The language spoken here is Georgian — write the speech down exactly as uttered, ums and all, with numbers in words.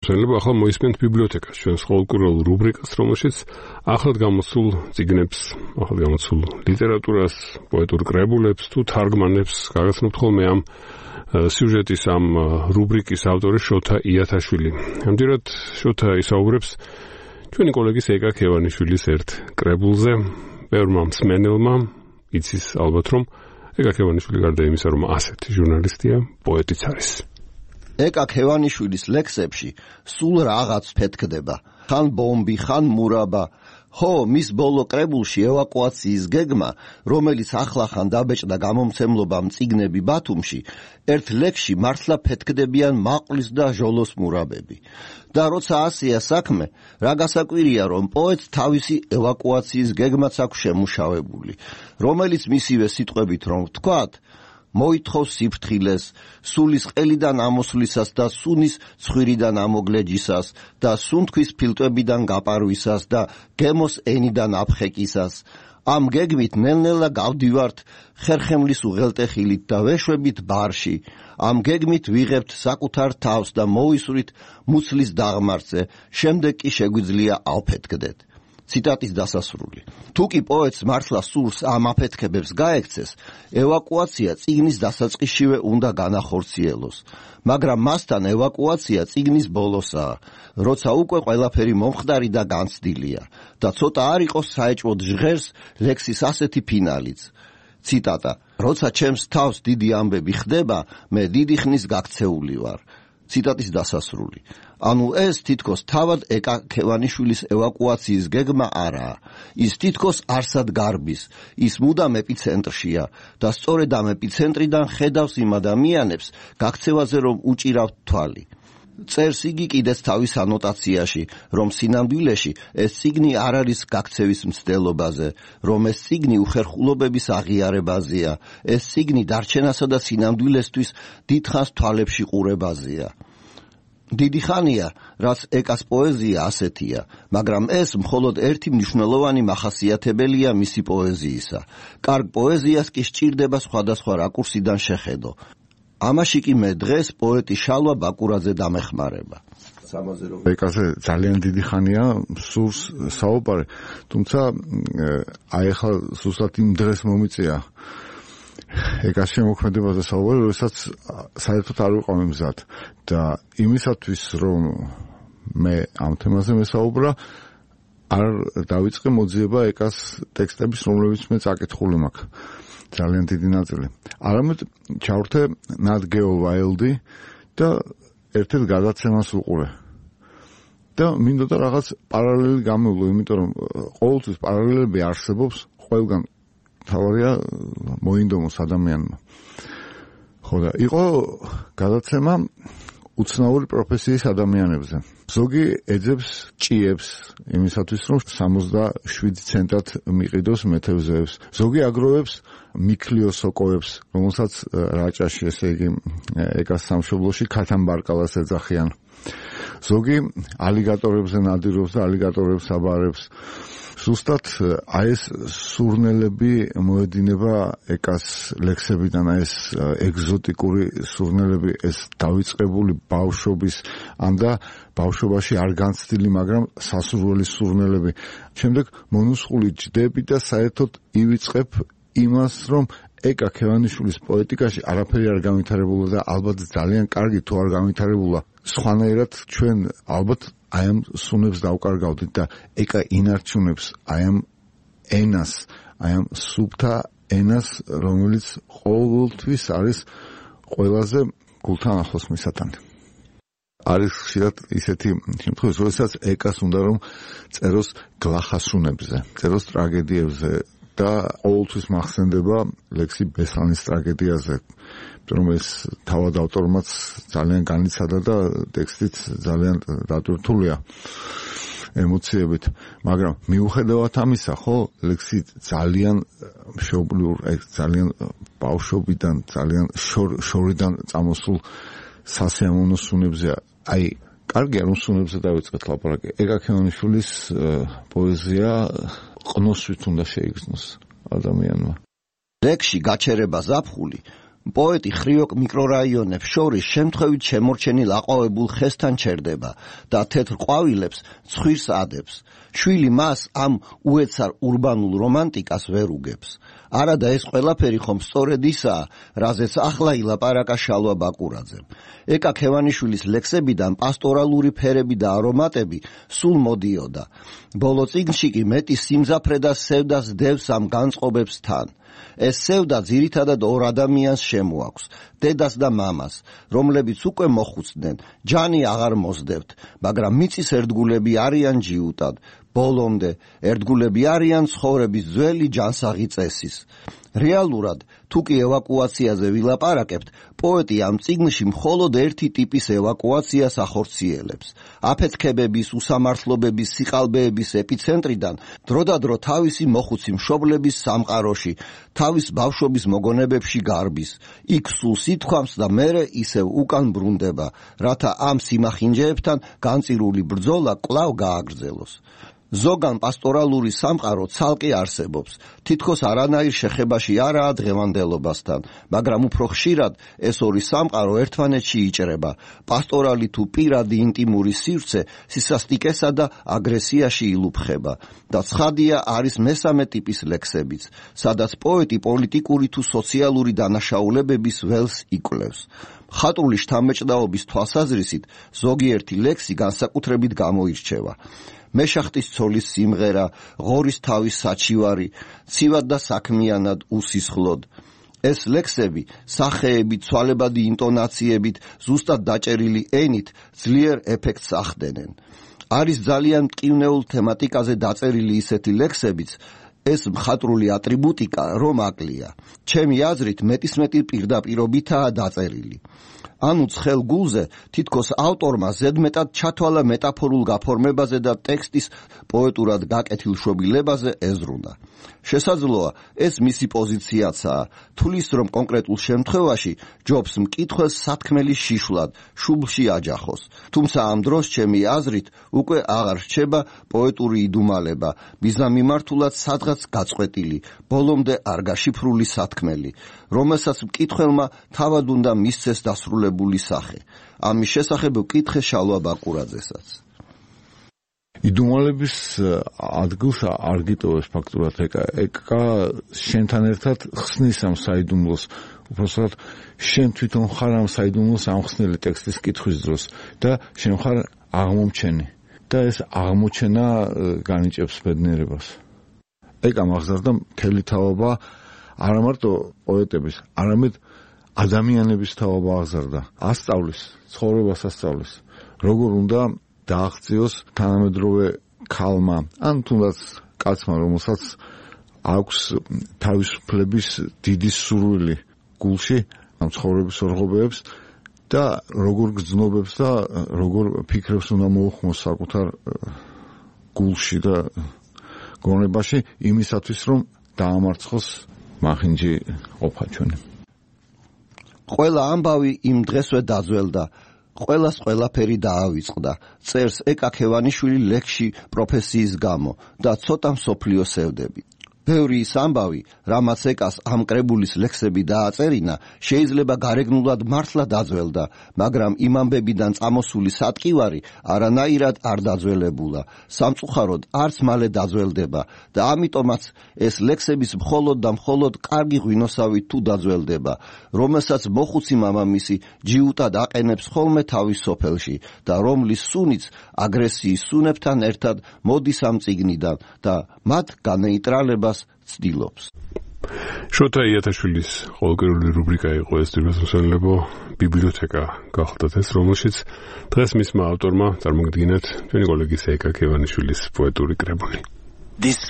მოსმენელო, ახლა მოისმენთ ბიბლიოთეკას, ჩვენ სკოლკურულ რუბრიკას, რომელშიც ახლად გამოსულ წიგნებს, ახლად გამოსულ ლიტერატურას, პოეტურ კრებულებს თუ თარგმანებს გაგაცნობთ ხოლმე ამ სიუჟეტის ამ რუბრიკის ავტორი შოთა იათაშვილი. ამჯერად შოთა ისაუბრებს ჩვენი კოლეგის ეკა ქევანიშვილის ერთ კრებულზე, ბევრმა მსმენელმა იცის ალბათ რომ ეკა ქევანიშვილი გარდა იმისა რომ ასეთი ჟურნალისტია, პოეტიც არის. ეკა ქევანიშვილის ლექსებში სულ რაღაც ფეთქდება, ხან ბომბი, ხან მურაბა. ხო, მის ბოლო კრებულში ევაკუაციის გეგმა, რომელიც ახლახან დაბეჭდა გამომცემლობამ წიგნები ბათუმში, ერთ ლექსში მართლა ფეთქდებიან მაყვლის და ჟოლოს მურაბები. და როცა ასეა საქმე, რა გასაკვირია, რომ პოეტს თავისი ევაკუაციის გეგმაც აქვს შემუშავებული, რომელიც მისივე სიტყვებით რომ ვთქვათ, მოითხოვს სიფრთხილეს, სულის ყელიდან ამოსვლისას და სუნის ცხვირიდან ამოგლეჯისას და სუნთქვის ფილტვებიდან გაპარვისას და გემოს ენიდან აფხეკისას. ამ გეგმით ნელ-ნელა გავდივართ ხერხემლის უღელტეხილით და ვეშვებით ბარში. ამ გეგმით ვიღებთ საკუთარ თავს და მოვისვრით მუცლის დაღმართზე, შემდეგ კი შეგვიძლია ავფეთქდეთ. ციტატის დასასრული. თუ კი პოეტს მართლა სურს ამ აფეთქებებს გაექცეს, ევაკუაცია წიგნის დასაწყისშივე უნდა განახორციელოს. მაგრამ მასთან ევაკუაცია წიგნის ბოლოსაა, როცა უკვე ყველაფერი მომხდარი და განცდილია და ცოტა არ იყოს საეჭვოდ ჟღერს ლექსის ასეთი ფინალიც. ციტატა: როცა ჩემს თავს დიდი ამბები ხდება, მე დიდი ხნის გაქცეული ვარ. ციტატის დასასრული. ანუ ეს თითქოს თავად ეკა ქევანიშვილის ევაკუაციის გეგმა არაა. ის თითქოს არსად გარბის, ის მუდამ ეპიცენტრშია და სწორედ ამ ეპიცენტრიდან ხედავს იმ ადამიანებს, გაქცევაზე რომ უჭირავთ თვალი. წერს იგი კიდეც თავის ანოტაციაში, რომ სინამდვილეში ეს წიგნი არ არის გაქცევის მცდელობაზე, რომ ეს წიგნი უხერხულობების აღიარებაზეა, ეს წიგნი დარჩენასა და სინამდვილესთვის დიდხანს თვალებში ყურებაზეა. დიდი ხანია, რაც ეკას პოეზია ასეთია, მაგრამ ეს მხოლოდ ერთი მნიშვნელოვანი მახასიათებელია მისი პოეზიისა. კარგ პოეზიას კი სჭირდება სხვადასხვა რაკურსიდან შეხედო. ამაში კი მე დღეს პოეტი შალვა ბაკურაძე დამეხმარება. ეკაზე ძალიან დიდი ხანია სურს საუბარი, თუმცა აი ახლა ზუსტად იმ დღეს მომიწია ეკას შემოქმედებაზე საუბარი, როდესაც საერთოდ არ ვიყავი მზად და იმისათვის რომ მე ამ თემაზე მესაუბრა, არ დავიწყე მოძიება ეკას ტექსტების, რომლებიც მე წაკითხული მაქვს. ძალიან დიდი ნაწილი. არამედ ჩავრთე ნატ გეო ვაილდი და ერთ-ერთ გადაცემას ვუყურე. და მინდოდა რაღაც პარალელი გამოვიდო, იმიტომ რომ ყოველთვის პარალელები არსებობს, ყველგან თავარია მოინდომოს ადამიანმა. ხო და იყო გადაცემა უცნაური პროფესიის ადამიანებზე. ზოგი ეძებს ჭიებს იმისათვის, რომ სამოცდაშვიდ ცენტად მიყიდოს მეთევზეებს. ზოგი აგროვებს მიქლიოსოკოებს, რომელსაც რაჭაში, ესე იგი, ეკას სამშობლოში ქათამბარკალას ეძახიან. ზოგი ალიგატორებზე ნადირობს და ალიგატორებს აბარებს. ზუსტად აი ეს სურნელები მოედინება ეკას ლექსებიდან, აი ეს ეგზოტიკური სურნელები, ეს დავიწყებული ბავშვობის ან და ბავშვობაში არ განცდილი, მაგრამ სასურველი სურნელები. შემდეგ მონუსხული ჯდები და საერთოდ ივიწყებ იმას, რომ ეკა ქევანიშვილის პოეტიკაში არაფერი არ განვითარებულა და ალბათ ძალიან კარგი თუ არ განვითარებულა. სხვანაირად ჩვენ ალბათ აი ამ სუნებს დავკარგავდით და ეკა ინარჩუნებს აი ამ ენას, აი ამ სუფთა ენას, რომელიც ყოველთვის არის ყველაზე გულთან ახლოს მისთან. არის ხშირად ისეთი შემთხვევა, როდესაც ეკას უნდა რომ წეროს გლახასუნებზე, წეროს ტრაგედიებზე და ყოველთვის მახსენდება ლექსი ბესლანის ტრაგედიაზე, რომ ეს თავად ავტორმაც ძალიან განიცადა და ტექსტიც ძალიან დატვირთულია ემოციებით, მაგრამ მიუხედავად ამისა, ხო, ლექსი ძალიან მშობლიურ, ძალიან ბავშვობიდან, ძალიან შორიდან წამოსულ სასიამოვნო სუნებზე. აი, კარგია რომ სუნებზე დავიწყეთ ლაპარაკი. ეკა ქევანიშვილის პოეზია ყნოსვით უნდა შეიგრძნოს ადამიანმა. ლექსში გაჩერება ზაფხული პოეტი ხრიოკ მიკრორაიონებს შორის შემთხვევით შემორჩენილ აყვავებულ ხესთან ჩერდება და თეთრ ყვავილებს ცხვირს ადებს. შვილი მას ამ უეცარ ურბანულ რომანტიკას ვერ უგებს. არადა ეს ყველაფერი ხომ სწორედ ისაა, რაზეც ახლა ილაპარაკა შალვა ბაკურაძემ. ეკა ქევანიშვილის ლექსებიდან პასტორალური ფერები და არომატები სულ მოდიოდა. ბოლო წიგნში კი მეტი სიმძაფრე და სევდას დევს ამ განწყობებს თან. ეს სევდა ძირითადად ორ ადამიანს შემოაქვს, დედას და მამას, რომლებიც უკვე მოხუცდნენ, ჯანი აღარ მოსდევთ, მაგრამ მიწის ერთგულები არიან ჯიუტად. ბოლომდე ერთგულები არიან ცხოვრების ძველი ჯანსაღი წესის. რეალურად, თუ კი ევაკუაციაზე ვილაპარაკებთ, პოეტი ამ წიგნში მხოლოდ ერთი ტიპის ევაკუაციას ახორციელებს. აფეთქებების, უსამართლობების, სიყალბეების ეპიცენტრიდან დროდადრო თავისი მოხუცი მშობლების სამყაროში, თავის ბავშვობის მოგონებებში გარბის. იქ სულ სითქვამს და მერე ისევ უკან ბრუნდება, რათა ამ სიმახინჯეებთან განწირული ბრძოლა კვლავ გააგრძელოს. ზოგან პასტორალური სამყარო ცალკე არსებობს, თითქოს არანაირ შეხებაში არაა დღევანდელობასთან, მაგრამ უფრო ხშირად ეს ორი სამყარო ერთმანეთში იჭრება. პასტორალი თუ პირადი ინტიმური სივრცე სისასტიკესა და აგრესიაში ილუფხება. და ცხადია არის მესამე ტიპის ლექსებიც, სადაც პოეტი პოლიტიკური თუ სოციალური დანაშაულებების ველს იკვლევს. მხატვრული შთამბეჭდაობის თვალსაზრისით ზოგიერთი ლექსი განსაკუთრებით გამოირჩევა. მეშახტის ცოლის სიმღერა, ღორის თავის საჩივარი, ცივად და საქმიანად უსისხლოდ. ეს ლექსები სახეებით, ცვალებადი ინტონაციებით, ზუსტად დაჭერილი ენით ძლიერ ეფექტს ახდენენ. არის ძალიან მტკივნეულ თემატიკაზე დაწერილი ისეთი ლექსებიც, ეს მხატვრული ატრიბუტიკა რომ აკლია. ჩემი აზრით მეტისმეტი პირდაპირობითაა დაწერილი. ანუ ცხელ გულზე თითქოს ავტორმა ზედმეტად ჩათვალა მეტაფორულ გაფორმებაზე და ტექსტის პოეტურად გაკეთილ შობილებაზე ეზრუნა. შესაძლოა ეს მისი პოზიციაცაა, თulis რომ კონკრეტულ შემთხვევაში ჯობს მკითხველს სათქმელი შიშვლად, შუბლში აჯახოს. თუმცა ამ დროს ჩემი აზრით უკვე აღარ რჩება პოეტური იდუმალება, მიზნამიმართულად სადღაც გაწყვეტილი, ბოლომდე არ გაშიფრული სათქმელი, რომელსაც მკითხველმა თავად უნდა მისცეს დასრულებული სახე. ამის შესახებ ვკითხე შალვა ბაკურაძესაც. იდუმალების ადგილს არ გიტოვებს ფაქტურად ეკა. ეკა შენთან ერთად ხსნის ამ საიდუმლოს, უბრალოდ შენ თვითონ ხარ ამ საიდუმლოს ამხსნელი ტექსტის კითხვის დროს და შენ ხარ აღმომჩენი და ეს აღმოჩენა განიჭებს ბედნიერებას. ეკა აღზარდა მთელი თაობა არა მარტო პოეტების, არამედ ადამიანების თაობა აღზარდა. ასწავლის, ცხოვრებას ასწავლის, როგორ უნდა დააღწიოს თანამედროვე ქალმა, ან თუნდაც კაცმა, რომელსაც აქვს თავისუფლების დიდი სურვილი გულში, ამ ცხოვრების ორღობებს და როგორ გრძნობებს და როგორ ფიქრებს უნდა მოუხმოს საკუთარ გულში და გონებაში იმისათვის, რომ დაამარცხოს მახინჯი ყოფაჩვენი. ყველა ამბავი იმ დღესვე დაძველდა, ყველას ყველაფერი დაავიწყდა, წერს ეკა ქევანიშვილი ლექსში პროფესიის გამო და ცოტა მსოფლიო სევდები. ბევრი ის ამბავი, რამაც ეკას ამ კრებულის ლექსები დააწერინა, შეიძლება გარეგნულად მართლა დაძველდა, მაგრამ იმ ამბებიდან წამოსული სატკივარი არანაირად არ დაძველებულა. სამწუხაროდ არც მალე დაძველდება და ამიტომაც ეს ლექსების მხოლოდ და მხოლოდ კარგი ღვინოსავით თუ დაძველდება, რომელსაც მოხუცი მამამისი ჯიუტად აყენებს ხოლმე თავის სოფელში და რომლის სუნიც აგრესიის სუნებთან ერთად მოდის ამ წიგნიდან და მათ განეიტრალებას ცდილობს. შოთა იათაშვილის ყოველკვირეული რუბრიკა იყო ეს თბილისმსვენელებო ბიბლიოთეკა გახლდათ ეს, რომელშიც დღეს მისმა ავტორმა წარმოგიდგინეთ ჩვენი კოლეგის ეკა ქევანიშვილის პოეტური კრებული.